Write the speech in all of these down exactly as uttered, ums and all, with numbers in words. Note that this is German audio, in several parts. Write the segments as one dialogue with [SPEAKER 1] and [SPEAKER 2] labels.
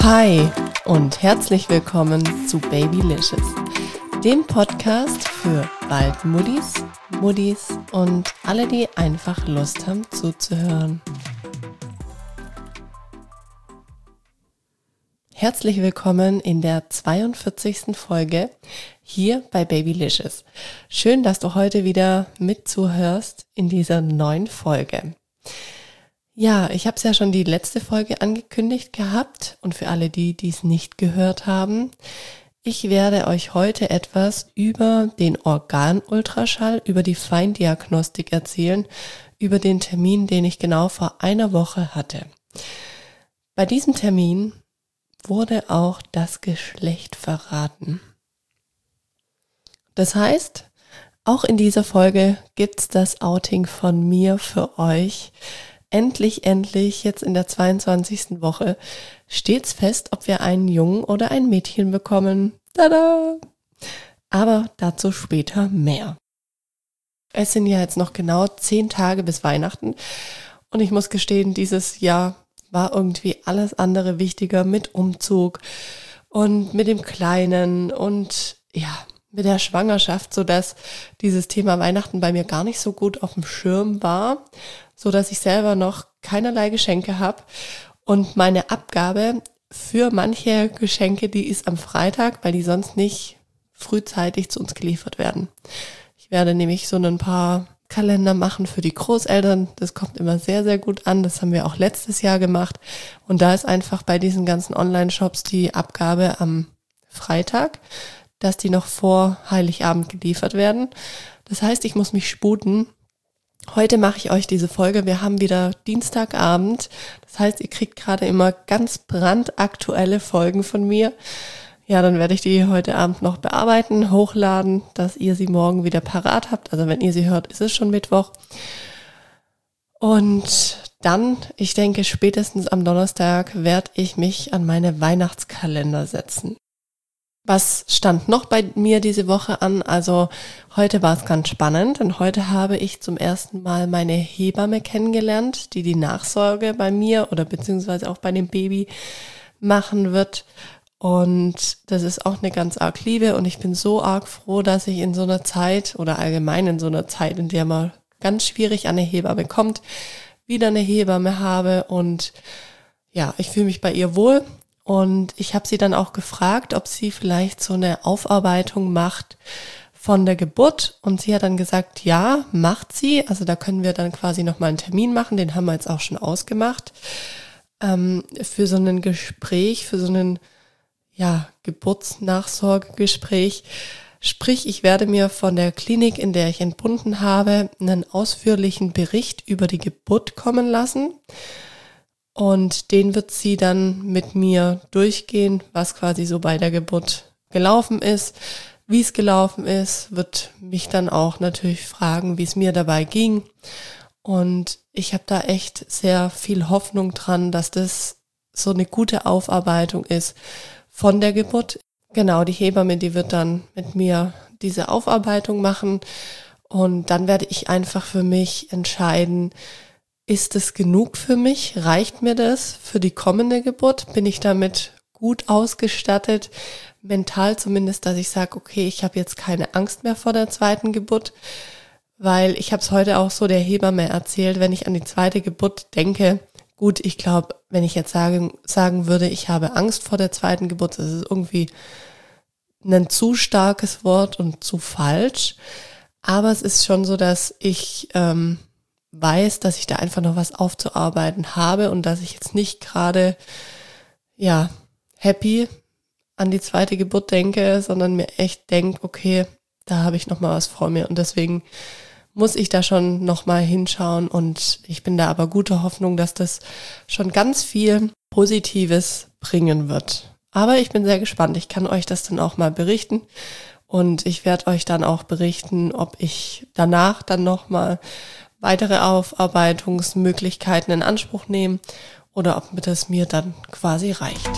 [SPEAKER 1] Hi und herzlich willkommen zu Babylicious, dem Podcast für bald Muddis, Muddis und alle, die einfach Lust haben zuzuhören. Herzlich willkommen in der zweiundvierzigsten Folge hier bei Babylicious. Schön, dass du heute wieder mitzuhörst in dieser neuen Folge. Ja, ich habe es ja schon die letzte Folge angekündigt gehabt und für alle die, die es nicht gehört haben, ich werde euch heute etwas über den Organultraschall, über die Feindiagnostik erzählen, über den Termin, den ich genau vor einer Woche hatte. Bei diesem Termin wurde auch das Geschlecht verraten. Das heißt, auch in dieser Folge gibt's das Outing von mir für euch. Endlich, endlich, jetzt in der zweiundzwanzigsten Woche, steht's fest, ob wir einen Jungen oder ein Mädchen bekommen. Tada! Aber dazu später mehr. Es sind ja jetzt noch genau zehn Tage bis Weihnachten und ich muss gestehen, dieses Jahr war irgendwie alles andere wichtiger mit Umzug und mit dem Kleinen und ja, mit der Schwangerschaft, sodass dieses Thema Weihnachten bei mir gar nicht so gut auf dem Schirm war, so dass ich selber noch keinerlei Geschenke habe und meine Abgabe für manche Geschenke, die ist am Freitag, weil die sonst nicht frühzeitig zu uns geliefert werden. Ich werde nämlich so ein paar Kalender machen für die Großeltern. Das kommt immer sehr, sehr gut an. Das haben wir auch letztes Jahr gemacht. Und da ist einfach bei diesen ganzen Online-Shops die Abgabe am Freitag, dass die noch vor Heiligabend geliefert werden. Das heißt, ich muss mich sputen. Heute mache ich euch diese Folge. Wir haben wieder Dienstagabend. Das heißt, ihr kriegt gerade immer ganz brandaktuelle Folgen von mir. Ja, dann werde ich die heute Abend noch bearbeiten, hochladen, dass ihr sie morgen wieder parat habt. Also wenn ihr sie hört, ist es schon Mittwoch. Und dann, ich denke, spätestens am Donnerstag werde ich mich an meine Weihnachtskalender setzen. Was stand noch bei mir diese Woche an? Also heute war es ganz spannend, denn heute habe ich zum ersten Mal meine Hebamme kennengelernt, die die Nachsorge bei mir oder beziehungsweise auch bei dem Baby machen wird. Und das ist auch eine ganz arg Liebe und ich bin so arg froh, dass ich in so einer Zeit oder allgemein in so einer Zeit, in der man ganz schwierig an eine Hebamme kommt, wieder eine Hebamme habe und ja, ich fühle mich bei ihr wohl. Und ich habe sie dann auch gefragt, ob sie vielleicht so eine Aufarbeitung macht von der Geburt. Und sie hat dann gesagt, ja, macht sie. Also da können wir dann quasi nochmal einen Termin machen. Den haben wir jetzt auch schon ausgemacht. Ähm, für so ein Gespräch, für so ein ja, Geburtsnachsorgegespräch. Sprich, ich werde mir von der Klinik, in der ich entbunden habe, einen ausführlichen Bericht über die Geburt kommen lassen. Und den wird sie dann mit mir durchgehen, was quasi so bei der Geburt gelaufen ist, wie es gelaufen ist, wird mich dann auch natürlich fragen, wie es mir dabei ging. Und ich habe da echt sehr viel Hoffnung dran, dass das so eine gute Aufarbeitung ist von der Geburt. Genau, die Hebamme, die wird dann mit mir diese Aufarbeitung machen und dann werde ich einfach für mich entscheiden, ist es genug für mich? Reicht mir das für die kommende Geburt? Bin ich damit gut ausgestattet? Mental zumindest, dass ich sage, okay, ich habe jetzt keine Angst mehr vor der zweiten Geburt, weil ich habe es heute auch so der Hebamme erzählt, wenn ich an die zweite Geburt denke, gut, ich glaube, wenn ich jetzt sagen, sagen würde, ich habe Angst vor der zweiten Geburt, das ist irgendwie ein zu starkes Wort und zu falsch, aber es ist schon so, dass ich ähm, weiß, dass ich da einfach noch was aufzuarbeiten habe und dass ich jetzt nicht gerade ja happy an die zweite Geburt denke, sondern mir echt denke, okay, da habe ich noch mal was vor mir und deswegen muss ich da schon noch mal hinschauen und ich bin da aber guter Hoffnung, dass das schon ganz viel Positives bringen wird. Aber ich bin sehr gespannt, ich kann euch das dann auch mal berichten und ich werde euch dann auch berichten, ob ich danach dann noch mal weitere Aufarbeitungsmöglichkeiten in Anspruch nehmen oder ob das mir dann quasi reicht.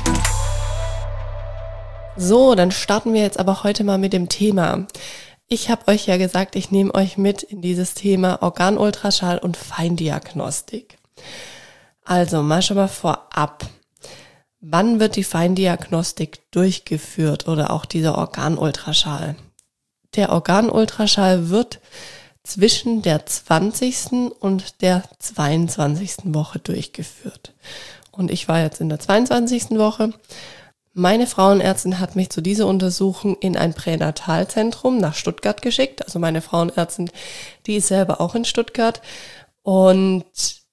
[SPEAKER 1] So, dann starten wir jetzt aber heute mal mit dem Thema. Ich habe euch ja gesagt, ich nehme euch mit in dieses Thema Organultraschall und Feindiagnostik. Also mal schon mal vorab. Wann wird die Feindiagnostik durchgeführt oder auch dieser Organultraschall? Der Organultraschall wird zwischen der zwanzigsten und der zweiundzwanzigsten Woche durchgeführt. Und ich war jetzt in der zweiundzwanzigsten Woche. Meine Frauenärztin hat mich zu dieser Untersuchung in ein Pränatalzentrum nach Stuttgart geschickt. Also meine Frauenärztin, die ist selber auch in Stuttgart. Und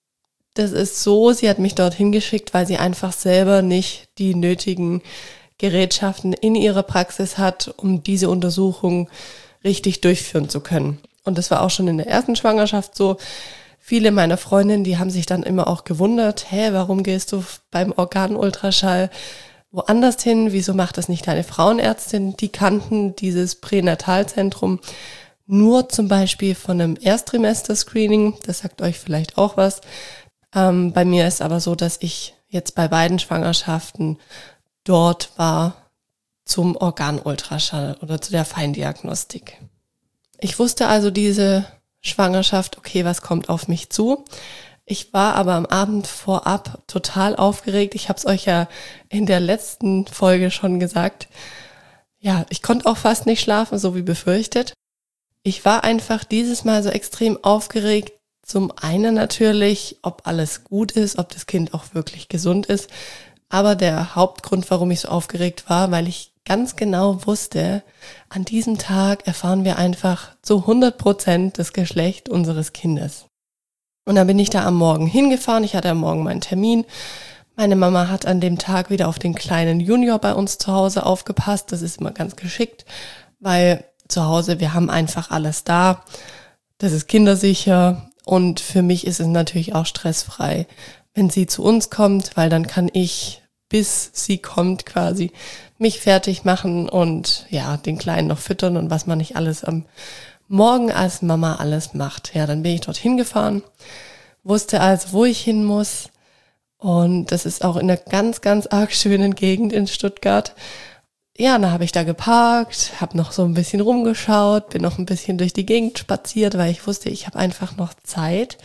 [SPEAKER 1] das ist so, sie hat mich dorthin geschickt, weil sie einfach selber nicht die nötigen Gerätschaften in ihrer Praxis hat, um diese Untersuchung richtig durchführen zu können. Und das war auch schon in der ersten Schwangerschaft so. Viele meiner Freundinnen, die haben sich dann immer auch gewundert, hä, warum gehst du beim Organultraschall woanders hin? Wieso macht das nicht deine Frauenärztin? Die kannten dieses Pränatalzentrum nur zum Beispiel von einem Erstrimester-Screening. Das sagt euch vielleicht auch was. Ähm, bei mir ist aber so, dass ich jetzt bei beiden Schwangerschaften dort war zum Organultraschall oder zu der Feindiagnostik. Ich wusste also diese Schwangerschaft, okay, was kommt auf mich zu? Ich war aber am Abend vorab total aufgeregt. Ich habe es euch ja in der letzten Folge schon gesagt. Ja, ich konnte auch fast nicht schlafen, so wie befürchtet. Ich war einfach dieses Mal so extrem aufgeregt. Zum einen natürlich, ob alles gut ist, ob das Kind auch wirklich gesund ist. Aber der Hauptgrund, warum ich so aufgeregt war, weil ich ganz genau wusste, an diesem Tag erfahren wir einfach zu hundert Prozent das Geschlecht unseres Kindes. Und dann bin ich da am Morgen hingefahren. Ich hatte am Morgen meinen Termin. Meine Mama hat an dem Tag wieder auf den kleinen Junior bei uns zu Hause aufgepasst. Das ist immer ganz geschickt, weil zu Hause, wir haben einfach alles da. Das ist kindersicher und für mich ist es natürlich auch stressfrei, wenn sie zu uns kommt, weil dann kann ich, bis sie kommt quasi, mich fertig machen und ja, den Kleinen noch füttern und was man nicht alles am Morgen als Mama alles macht. Ja, dann bin ich dorthin gefahren, wusste also, wo ich hin muss und das ist auch in einer ganz, ganz arg schönen Gegend in Stuttgart. Ja, dann habe ich da geparkt, habe noch so ein bisschen rumgeschaut, bin noch ein bisschen durch die Gegend spaziert, weil ich wusste, ich habe einfach noch Zeit.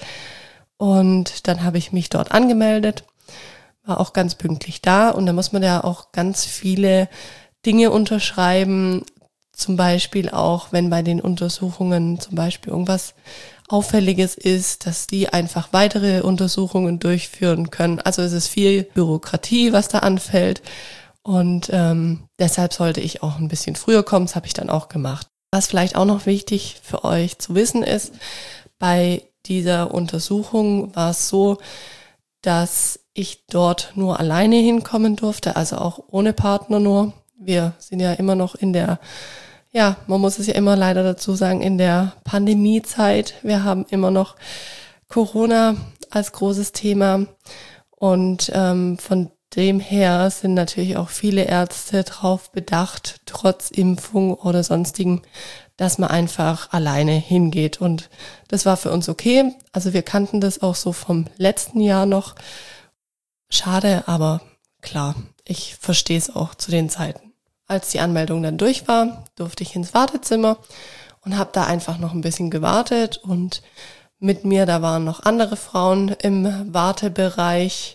[SPEAKER 1] Und dann habe ich mich dort angemeldet, war auch ganz pünktlich da. Und da muss man ja auch ganz viele Dinge unterschreiben. Zum Beispiel auch, wenn bei den Untersuchungen zum Beispiel irgendwas Auffälliges ist, dass die einfach weitere Untersuchungen durchführen können. Also es ist viel Bürokratie, was da anfällt. Und ähm, deshalb sollte ich auch ein bisschen früher kommen, das habe ich dann auch gemacht. Was vielleicht auch noch wichtig für euch zu wissen ist, bei dieser Untersuchung war es so, dass ich dort nur alleine hinkommen durfte, also auch ohne Partner nur. Wir sind ja immer noch in der, ja, man muss es ja immer leider dazu sagen, in der Pandemiezeit. Wir haben immer noch Corona als großes Thema und ähm, von dem her sind natürlich auch viele Ärzte drauf bedacht, trotz Impfung oder sonstigen, dass man einfach alleine hingeht. Und das war für uns okay. Also wir kannten das auch so vom letzten Jahr noch. Schade, aber klar, ich verstehe es auch zu den Zeiten. Als die Anmeldung dann durch war, durfte ich ins Wartezimmer und habe da einfach noch ein bisschen gewartet. Und mit mir, da waren noch andere Frauen im Wartebereich.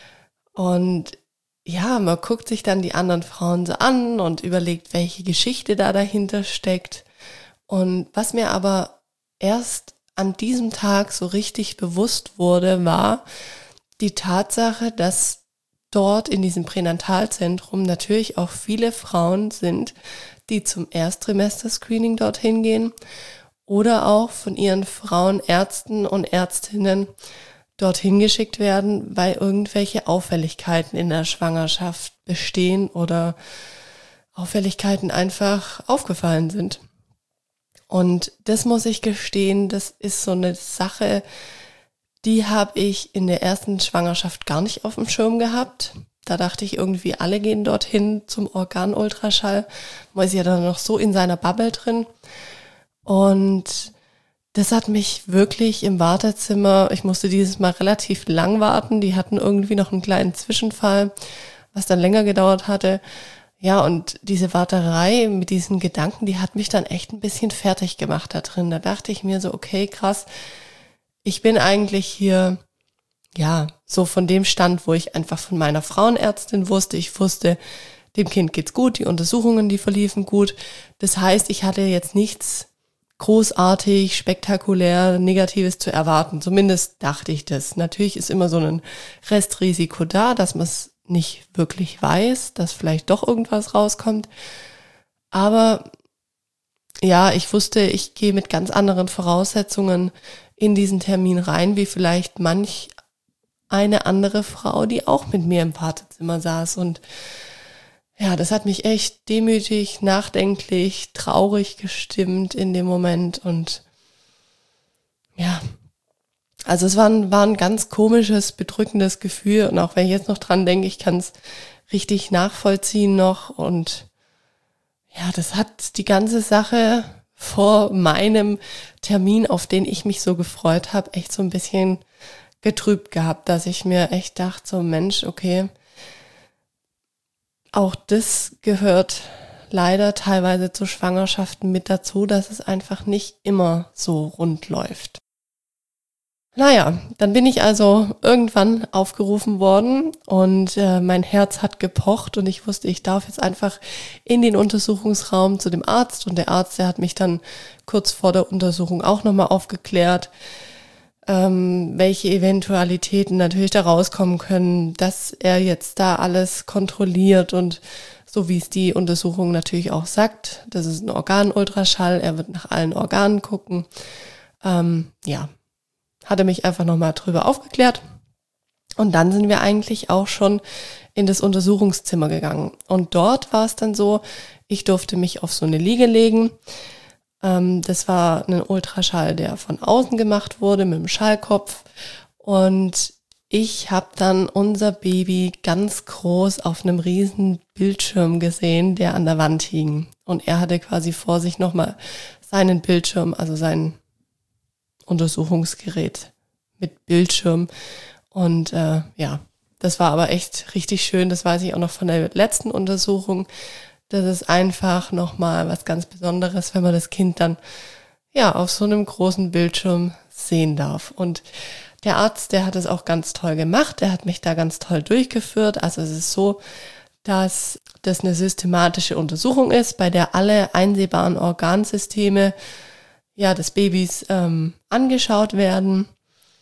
[SPEAKER 1] Und ja, man guckt sich dann die anderen Frauen so an und überlegt, welche Geschichte da dahinter steckt. Und was mir aber erst an diesem Tag so richtig bewusst wurde, war die Tatsache, dass dort in diesem Pränatalzentrum natürlich auch viele Frauen sind, die zum Erstrimester-Screening dorthin gehen oder auch von ihren Frauenärzten und Ärztinnen dorthin geschickt werden, weil irgendwelche Auffälligkeiten in der Schwangerschaft bestehen oder Auffälligkeiten einfach aufgefallen sind. Und das muss ich gestehen, das ist so eine Sache, die habe ich in der ersten Schwangerschaft gar nicht auf dem Schirm gehabt. Da dachte ich irgendwie, alle gehen dorthin zum Organultraschall. Man ist ja dann noch so in seiner Bubble drin. Und das hat mich wirklich im Wartezimmer, ich musste dieses Mal relativ lang warten, die hatten irgendwie noch einen kleinen Zwischenfall, was dann länger gedauert hatte. Ja, und diese Warterei mit diesen Gedanken, die hat mich dann echt ein bisschen fertig gemacht da drin. Da dachte ich mir so, okay, krass, ich bin eigentlich hier ja, so von dem Stand, wo ich einfach von meiner Frauenärztin wusste, ich wusste, dem Kind geht's gut, die Untersuchungen, die verliefen gut. Das heißt, ich hatte jetzt nichts großartig, spektakulär, Negatives zu erwarten. Zumindest dachte ich das. Natürlich ist immer so ein Restrisiko da, dass man es nicht wirklich weiß, dass vielleicht doch irgendwas rauskommt. Aber ja, ich wusste, ich gehe mit ganz anderen Voraussetzungen in diesen Termin rein, wie vielleicht manch eine andere Frau, die auch mit mir im Wartezimmer saß. Und ja, das hat mich echt demütig, nachdenklich, traurig gestimmt in dem Moment. Und ja, also es war ein, war ein ganz komisches, bedrückendes Gefühl. Und auch wenn ich jetzt noch dran denke, ich kann es richtig nachvollziehen noch. Und ja, das hat die ganze Sache vor meinem Termin, auf den ich mich so gefreut habe, echt so ein bisschen getrübt gehabt, dass ich mir echt dachte, so Mensch, okay, auch das gehört leider teilweise zu Schwangerschaften mit dazu, dass es einfach nicht immer so rund läuft. Naja, dann bin ich also irgendwann aufgerufen worden und äh, mein Herz hat gepocht und ich wusste, ich darf jetzt einfach in den Untersuchungsraum zu dem Arzt und der Arzt, der hat mich dann kurz vor der Untersuchung auch nochmal aufgeklärt, ähm, welche Eventualitäten natürlich da rauskommen können, dass er jetzt da alles kontrolliert und so wie es die Untersuchung natürlich auch sagt, das ist ein Organultraschall, er wird nach allen Organen gucken, ähm, ja. Hat er mich einfach nochmal drüber aufgeklärt. Und dann sind wir eigentlich auch schon in das Untersuchungszimmer gegangen. Und dort war es dann so, ich durfte mich auf so eine Liege legen. Ähm, das war ein Ultraschall, der von außen gemacht wurde mit dem Schallkopf. Und ich habe dann unser Baby ganz groß auf einem riesen Bildschirm gesehen, der an der Wand hing. Und er hatte quasi vor sich nochmal seinen Bildschirm, also seinen Untersuchungsgerät mit Bildschirm und äh, ja, das war aber echt richtig schön, das weiß ich auch noch von der letzten Untersuchung, das ist einfach nochmal was ganz Besonderes, wenn man das Kind dann ja auf so einem großen Bildschirm sehen darf. Und der Arzt, der hat es auch ganz toll gemacht, der hat mich da ganz toll durchgeführt, also es ist so, dass das eine systematische Untersuchung ist, bei der alle einsehbaren Organsysteme ja, des Babys ähm, angeschaut werden.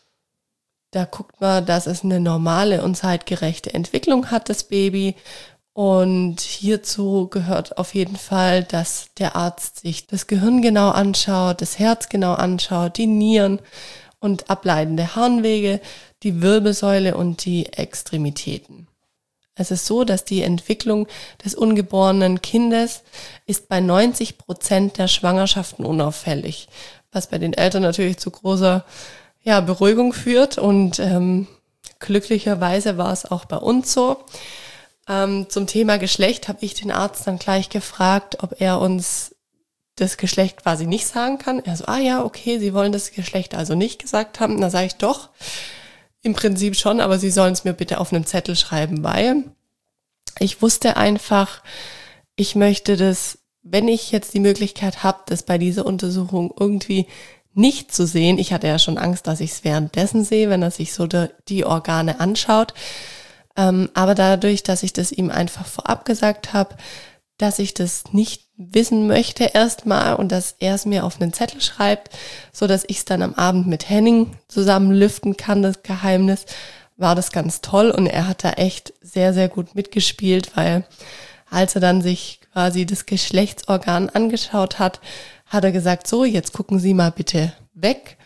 [SPEAKER 1] Da guckt man, dass es eine normale und zeitgerechte Entwicklung hat, das Baby. Und hierzu gehört auf jeden Fall, dass der Arzt sich das Gehirn genau anschaut, das Herz genau anschaut, die Nieren und ableitende Harnwege, die Wirbelsäule und die Extremitäten. Es ist so, dass die Entwicklung des ungeborenen Kindes ist bei neunzig Prozent der Schwangerschaften unauffällig, was bei den Eltern natürlich zu großer ja, Beruhigung führt und ähm, glücklicherweise war es auch bei uns so. Ähm, zum Thema Geschlecht habe ich den Arzt dann gleich gefragt, ob er uns das Geschlecht quasi nicht sagen kann. Er so, ah ja, okay, Sie wollen das Geschlecht also nicht gesagt haben. Da sage ich doch. Im Prinzip schon, aber Sie sollen es mir bitte auf einen Zettel schreiben, weil ich wusste einfach, ich möchte das, wenn ich jetzt die Möglichkeit habe, das bei dieser Untersuchung irgendwie nicht zu sehen, ich hatte ja schon Angst, dass ich es währenddessen sehe, wenn er sich so die, die Organe anschaut, ähm, aber dadurch, dass ich das ihm einfach vorab gesagt habe, dass ich das nicht wissen möchte erstmal und dass er es mir auf einen Zettel schreibt, so dass ich es dann am Abend mit Henning zusammen lüften kann, das Geheimnis, war das ganz toll und er hat da echt sehr, sehr gut mitgespielt, weil als er dann sich quasi das Geschlechtsorgan angeschaut hat, hat er gesagt, so, jetzt gucken Sie mal bitte weg.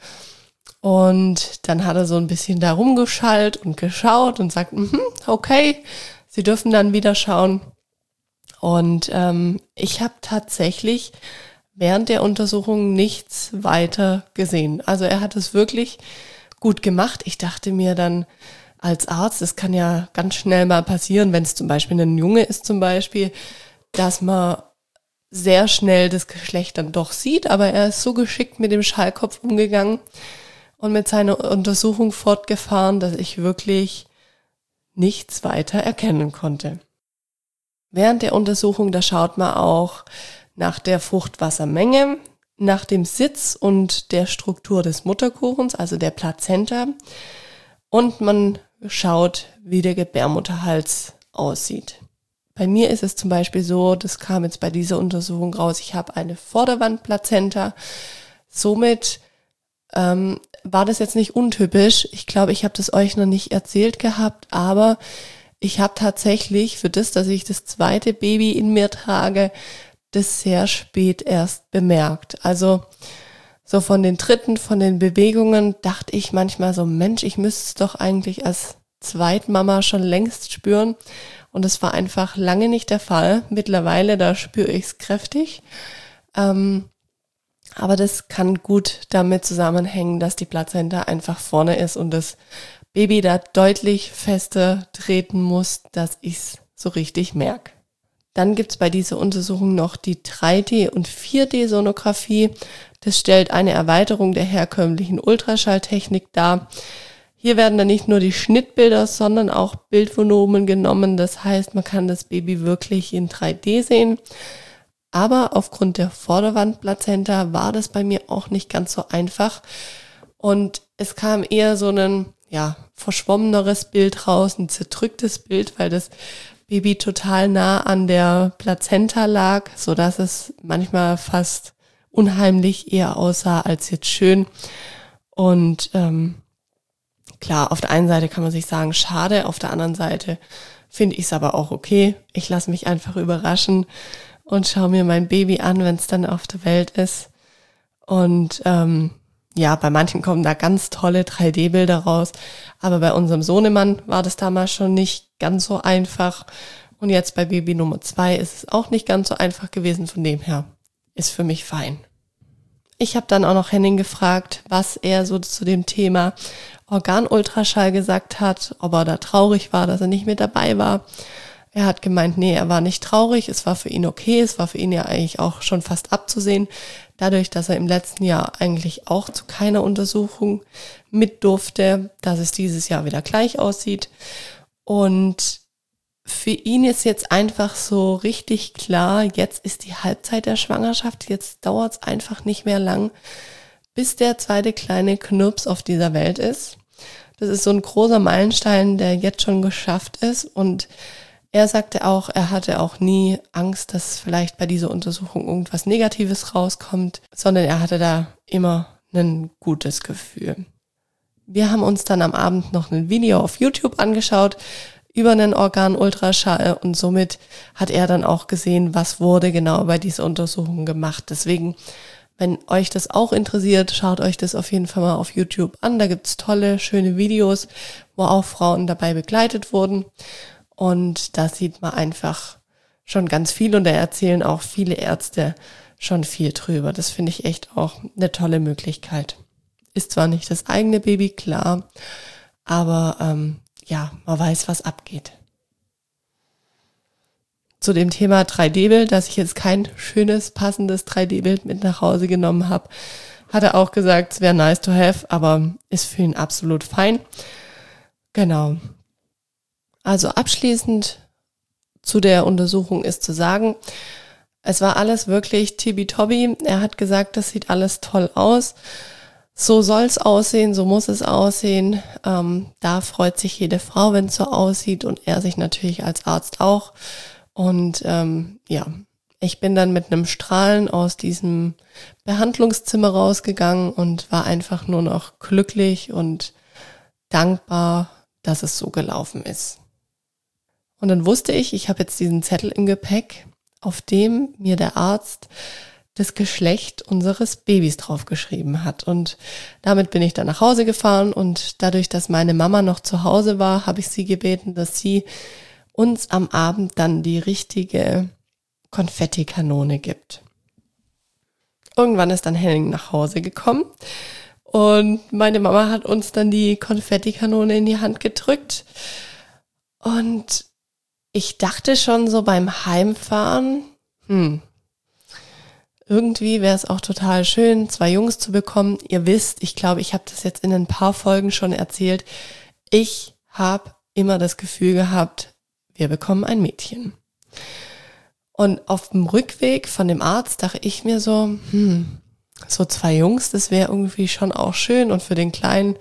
[SPEAKER 1] Und dann hat er so ein bisschen da rumgeschallt und geschaut und sagt, mm-hmm, okay, Sie dürfen dann wieder schauen. Und ähm, ich habe tatsächlich während der Untersuchung nichts weiter gesehen. Also er hat es wirklich gut gemacht. Ich dachte mir dann als Arzt, es kann ja ganz schnell mal passieren, wenn es zum Beispiel ein Junge ist zum Beispiel, dass man sehr schnell das Geschlecht dann doch sieht. Aber er ist so geschickt mit dem Schallkopf umgegangen und mit seiner Untersuchung fortgefahren, dass ich wirklich nichts weiter erkennen konnte. Während der Untersuchung, da schaut man auch nach der Fruchtwassermenge, nach dem Sitz und der Struktur des Mutterkuchens, also der Plazenta. und man schaut, wie der Gebärmutterhals aussieht. Bei mir ist es zum Beispiel so, das kam jetzt bei dieser Untersuchung raus, ich habe eine Vorderwandplazenta. Somit ähm, war das jetzt nicht untypisch. Ich glaube, ich habe das euch noch nicht erzählt gehabt, aber ich habe tatsächlich für das, dass ich das zweite Baby in mir trage, das sehr spät erst bemerkt. Also so von den Tritten, von den Bewegungen dachte ich manchmal so, Mensch, ich müsste es doch eigentlich als Zweitmama schon längst spüren. Und das war einfach lange nicht der Fall. Mittlerweile, da spüre ich es kräftig. Ähm, aber das kann gut damit zusammenhängen, dass die Plazenta einfach vorne ist und das Baby da deutlich fester treten muss, dass ich es so richtig merke. Dann gibt's bei dieser Untersuchung noch die drei D- und vier D-Sonographie. Das stellt eine Erweiterung der herkömmlichen Ultraschalltechnik dar. Hier werden dann nicht nur die Schnittbilder, sondern auch Bildvolumen genommen. Das heißt, man kann das Baby wirklich in drei D sehen. Aber aufgrund der Vorderwandplazenta war das bei mir auch nicht ganz so einfach. Und es kam eher so ein ja, verschwommeneres Bild raus, ein zerdrücktes Bild, weil das Baby total nah an der Plazenta lag, so dass es manchmal fast unheimlich eher aussah als jetzt schön. Und ähm, klar, auf der einen Seite kann man sich sagen, schade, auf der anderen Seite finde ich es aber auch okay. Ich lasse mich einfach überraschen und schaue mir mein Baby an, wenn es dann auf der Welt ist. Und ähm, ja, bei manchen kommen da ganz tolle drei D-Bilder raus, aber bei unserem Sohnemann war das damals schon nicht ganz so einfach. Und jetzt bei Baby Nummer zwei ist es auch nicht ganz so einfach gewesen, von dem her ist für mich fein. Ich habe dann auch noch Henning gefragt, was er so zu dem Thema Organultraschall gesagt hat, ob er da traurig war, dass er nicht mit dabei war. Er hat gemeint, nee, er war nicht traurig, es war für ihn okay, es war für ihn ja eigentlich auch schon fast abzusehen, dadurch, dass er im letzten Jahr eigentlich auch zu keiner Untersuchung mit durfte, dass es dieses Jahr wieder gleich aussieht. Und für ihn ist jetzt einfach so richtig klar, jetzt ist die Halbzeit der Schwangerschaft, jetzt dauert es einfach nicht mehr lang, bis der zweite kleine Knirps auf dieser Welt ist. Das ist so ein großer Meilenstein, der jetzt schon geschafft ist, und er sagte auch, er hatte auch nie Angst, dass vielleicht bei dieser Untersuchung irgendwas Negatives rauskommt, sondern er hatte da immer ein gutes Gefühl. Wir haben uns dann am Abend noch ein Video auf YouTube angeschaut über einen Organultraschall, und somit hat er dann auch gesehen, was wurde genau bei dieser Untersuchung gemacht. Deswegen, wenn euch das auch interessiert, schaut euch das auf jeden Fall mal auf YouTube an. Da gibt's tolle, schöne Videos, wo auch Frauen dabei begleitet wurden. Und da sieht man einfach schon ganz viel, und da erzählen auch viele Ärzte schon viel drüber. Das finde ich echt auch eine tolle Möglichkeit. Ist zwar nicht das eigene Baby, klar, aber ähm, ja, man weiß, was abgeht. Zu dem Thema drei D-Bild, dass ich jetzt kein schönes, passendes drei D-Bild mit nach Hause genommen habe, hat er auch gesagt, es wäre nice to have, aber ist für ihn absolut fein. Genau. Also abschließend zu der Untersuchung ist zu sagen, es war alles wirklich tibi-tobi. Er hat gesagt, das sieht alles toll aus. So soll es aussehen, so muss es aussehen. Ähm, da freut sich jede Frau, wenn es so aussieht, und er sich natürlich als Arzt auch. Und ähm, ja, ich bin dann mit einem Strahlen aus diesem Behandlungszimmer rausgegangen und war einfach nur noch glücklich und dankbar, dass es so gelaufen ist. Und dann wusste ich, ich habe jetzt diesen Zettel im Gepäck, auf dem mir der Arzt das Geschlecht unseres Babys draufgeschrieben hat. Und damit bin ich dann nach Hause gefahren, und dadurch, dass meine Mama noch zu Hause war, habe ich sie gebeten, dass sie uns am Abend dann die richtige Konfettikanone gibt. Irgendwann ist dann Henning nach Hause gekommen, und meine Mama hat uns dann die Konfettikanone in die Hand gedrückt, und ich dachte schon so beim Heimfahren, hm, irgendwie wäre es auch total schön, zwei Jungs zu bekommen. Ihr wisst, ich glaube, ich habe das jetzt in ein paar Folgen schon erzählt. Ich habe immer das Gefühl gehabt, wir bekommen ein Mädchen. Und auf dem Rückweg von dem Arzt dachte ich mir so, hm, so zwei Jungs, das wäre irgendwie schon auch schön. Und für den Kleinen,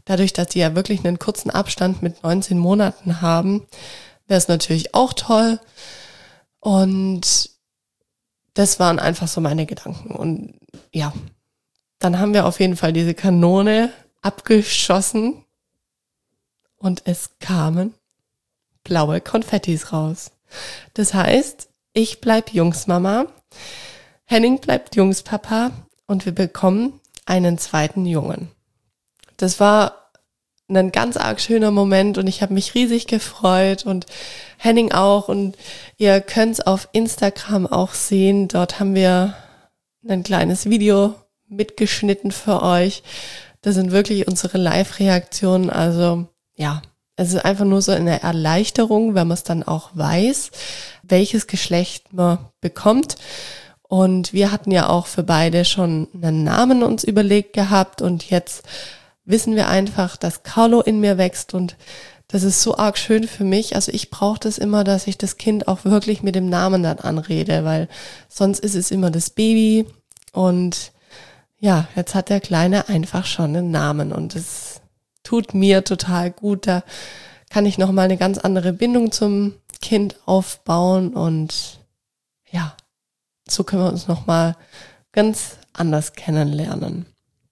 [SPEAKER 1] dadurch, dass die ja wirklich einen kurzen Abstand mit neunzehn Monaten haben, wäre es natürlich auch toll. Und das waren einfach so meine Gedanken. Und ja, dann haben wir auf jeden Fall diese Kanone abgeschossen und es kamen blaue Konfettis raus. Das heißt, ich bleib Jungsmama, Henning bleibt Jungspapa und wir bekommen einen zweiten Jungen. Das war ein ganz arg schöner Moment und ich habe mich riesig gefreut und Henning auch. Und ihr könnt es auf Instagram auch sehen. Dort haben wir ein kleines Video mitgeschnitten für euch. Das sind wirklich unsere Live-Reaktionen. Also ja, es ist einfach nur so eine Erleichterung, wenn man es dann auch weiß, welches Geschlecht man bekommt. Und wir hatten ja auch für beide schon einen Namen uns überlegt gehabt und jetzt wissen wir einfach, dass Carlo in mir wächst und das ist so arg schön für mich. Also ich brauche das immer, dass ich das Kind auch wirklich mit dem Namen dann anrede, weil sonst ist es immer das Baby und ja, jetzt hat der Kleine einfach schon einen Namen und es tut mir total gut. Da kann ich nochmal eine ganz andere Bindung zum Kind aufbauen und ja, so können wir uns nochmal ganz anders kennenlernen.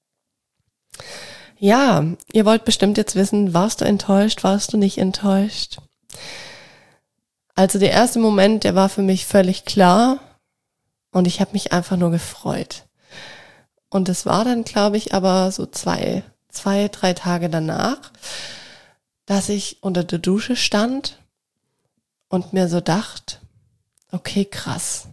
[SPEAKER 1] Ja, ihr wollt bestimmt jetzt wissen, warst du enttäuscht, warst du nicht enttäuscht? Also der erste Moment, der war für mich völlig klar und ich habe mich einfach nur gefreut. Und es war dann, glaube ich, aber so zwei, zwei, drei Tage danach, dass ich unter der Dusche stand und mir so dachte, okay, krass.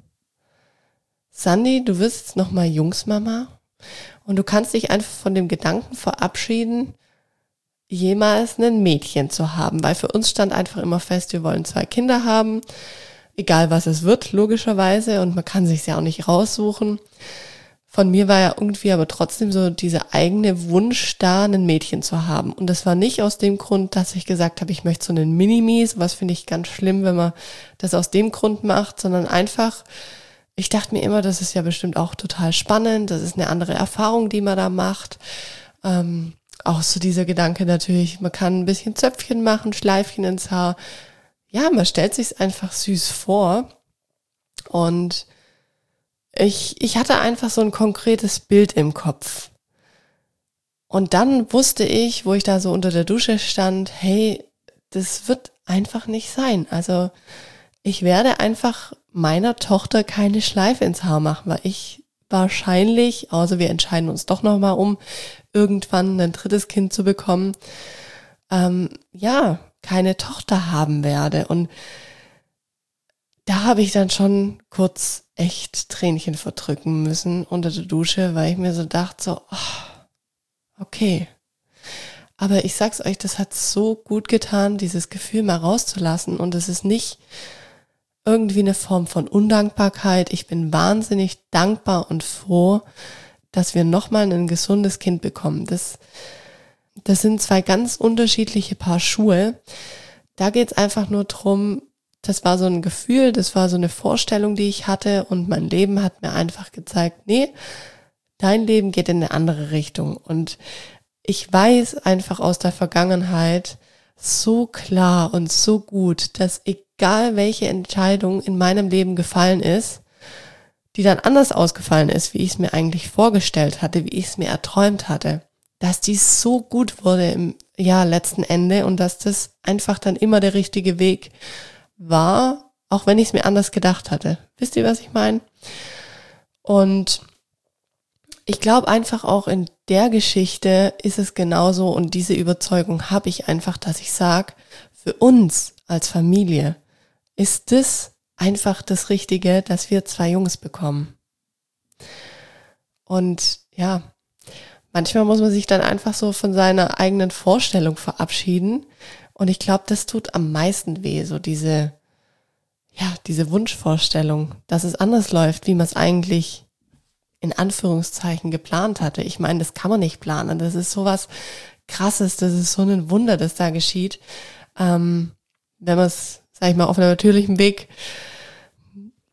[SPEAKER 1] Sandy, du wirst jetzt nochmal Jungsmama und du kannst dich einfach von dem Gedanken verabschieden, jemals ein Mädchen zu haben, weil für uns stand einfach immer fest, wir wollen zwei Kinder haben, egal was es wird, logischerweise, und man kann sich ja auch nicht raussuchen. Von mir war ja irgendwie aber trotzdem so dieser eigene Wunsch da, ein Mädchen zu haben. Und das war nicht aus dem Grund, dass ich gesagt habe, ich möchte so einen Mini-Me, sowas finde ich ganz schlimm, wenn man das aus dem Grund macht, sondern einfach, ich dachte mir immer, das ist ja bestimmt auch total spannend, das ist eine andere Erfahrung, die man da macht. Ähm, auch so dieser Gedanke natürlich, man kann ein bisschen Zöpfchen machen, Schleifchen ins Haar. Ja, man stellt sich's einfach süß vor. Und ich, ich hatte einfach so ein konkretes Bild im Kopf. Und dann wusste ich, wo ich da so unter der Dusche stand, hey, das wird einfach nicht sein. Also ich werde einfach meiner Tochter keine Schleife ins Haar machen, weil ich wahrscheinlich, also wir entscheiden uns doch nochmal um, irgendwann ein drittes Kind zu bekommen, ähm, ja, keine Tochter haben werde. Und da habe ich dann schon kurz echt Tränchen verdrücken müssen unter der Dusche, weil ich mir so dachte, so, oh, okay. Aber ich sag's euch, das hat so gut getan, dieses Gefühl mal rauszulassen. Und es ist nicht irgendwie eine Form von Undankbarkeit. Ich bin wahnsinnig dankbar und froh, dass wir nochmal ein gesundes Kind bekommen. Das, das sind zwei ganz unterschiedliche Paar Schuhe. Da geht's einfach nur drum, das war so ein Gefühl, das war so eine Vorstellung, die ich hatte und mein Leben hat mir einfach gezeigt, nee, dein Leben geht in eine andere Richtung. Und ich weiß einfach aus der Vergangenheit so klar und so gut, dass egal welche Entscheidung in meinem Leben gefallen ist, die dann anders ausgefallen ist, wie ich es mir eigentlich vorgestellt hatte, wie ich es mir erträumt hatte, dass die so gut wurde im Jahr letzten Ende und dass das einfach dann immer der richtige Weg war, auch wenn ich es mir anders gedacht hatte. Wisst ihr, was ich meine? Und ich glaube einfach auch in der Geschichte ist es genauso und diese Überzeugung habe ich einfach, dass ich sage, für uns als Familie ist das einfach das Richtige, dass wir zwei Jungs bekommen. Und ja, manchmal muss man sich dann einfach so von seiner eigenen Vorstellung verabschieden. Und ich glaube, das tut am meisten weh, so diese, ja, diese Wunschvorstellung, dass es anders läuft, wie man es eigentlich in Anführungszeichen geplant hatte. Ich meine, das kann man nicht planen. Das ist sowas Krasses, das ist so ein Wunder, das da geschieht. Ähm, wenn man es, sag ich mal, auf einem natürlichen Weg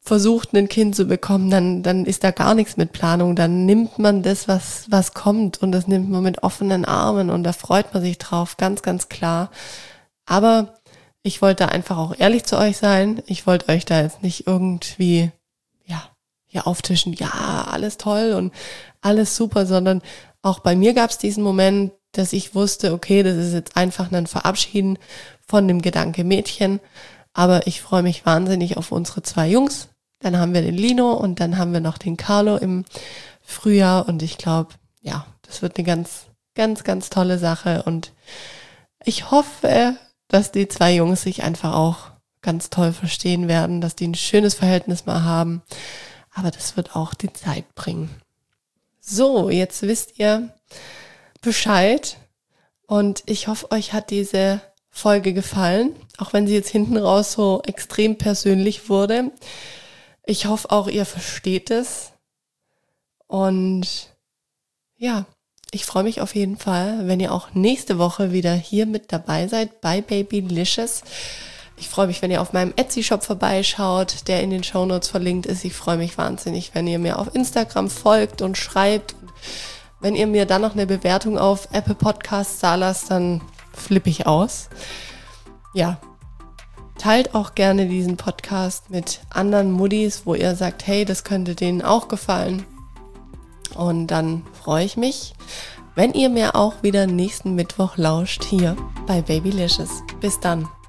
[SPEAKER 1] versucht, ein Kind zu bekommen, dann, dann ist da gar nichts mit Planung. Dann nimmt man das, was, was kommt, und das nimmt man mit offenen Armen, und da freut man sich drauf, ganz, ganz klar. Aber ich wollte einfach auch ehrlich zu euch sein. Ich wollte euch da jetzt nicht irgendwie, ja, hier auftischen, ja, alles toll und alles super, sondern auch bei mir gab es diesen Moment, dass ich wusste, okay, das ist jetzt einfach ein Verabschieden von dem Gedanke Mädchen. Aber ich freue mich wahnsinnig auf unsere zwei Jungs. Dann haben wir den Lino und dann haben wir noch den Carlo im Frühjahr. Und ich glaube, ja, das wird eine ganz, ganz, ganz tolle Sache. Und ich hoffe, dass die zwei Jungs sich einfach auch ganz toll verstehen werden, dass die ein schönes Verhältnis mal haben. Aber das wird auch die Zeit bringen. So, jetzt wisst ihr Bescheid. Und ich hoffe, euch hat diese Folge gefallen, auch wenn sie jetzt hinten raus so extrem persönlich wurde. Ich hoffe auch, ihr versteht es. Und ja, ich freue mich auf jeden Fall, wenn ihr auch nächste Woche wieder hier mit dabei seid bei Babylicious. Ich freue mich, wenn ihr auf meinem Etsy-Shop vorbeischaut, der in den Shownotes verlinkt ist. Ich freue mich wahnsinnig, wenn ihr mir auf Instagram folgt und schreibt. Und wenn ihr mir dann noch eine Bewertung auf Apple Podcasts da lasst, dann flippe ich aus. Ja, teilt auch gerne diesen Podcast mit anderen Muddis, wo ihr sagt, hey, das könnte denen auch gefallen. Und dann freue ich mich, wenn ihr mir auch wieder nächsten Mittwoch lauscht hier bei Babylicious. Bis dann.